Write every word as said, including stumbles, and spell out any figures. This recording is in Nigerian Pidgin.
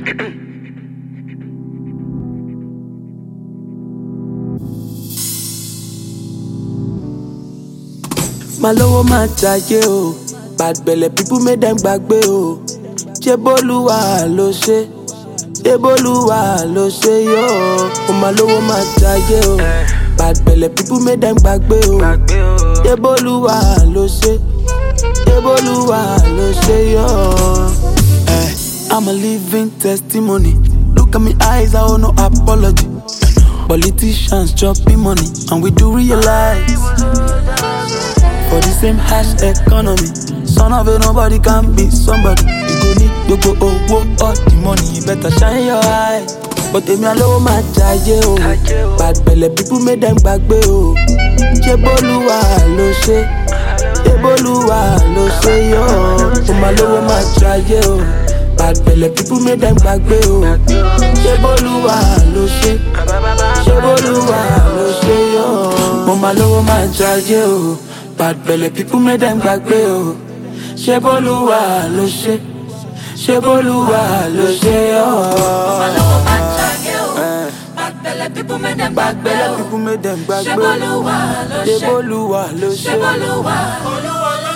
My lowo ma jaye o, bad belle people make them gbagbe o. Ṣeboluwa ló ṣe, Ṣeboluwa ló ṣe yo. Oh my lowo ma jaye o, bad belle people make them gbagbe o. Ṣeboluwa ló ṣe, Ṣeboluwa ló ṣe yo. Eh, I'm a living testimony. Look at me eyes, I owe no apology. Politicians chopping money, and we do realize. For the same hash economy, son of a nobody can be somebody. You go need to go oh all the money, you better shine your eye. But if me alone my jaye o, bad belle people make them gbagbe o. Ṣeboluwa ló ṣe, Ṣeboluwa ló ṣe yo. Oh my lowo my jaye o, bad belle people make them gbagbe o. Ṣeboluwa ló ṣe, Ṣeboluwa ló ṣe yo. Oh my lowo my jaye o, bad belle people make them gbagbe o. Ṣeboluwa ló ṣe, Ṣeboluwa ló ṣe yo. Bad belle people make them gbagbe o. People make them gbagbe o. Ṣeboluwa ló ṣe, Ṣeboluwa ló ṣe. Ṣeboluwa.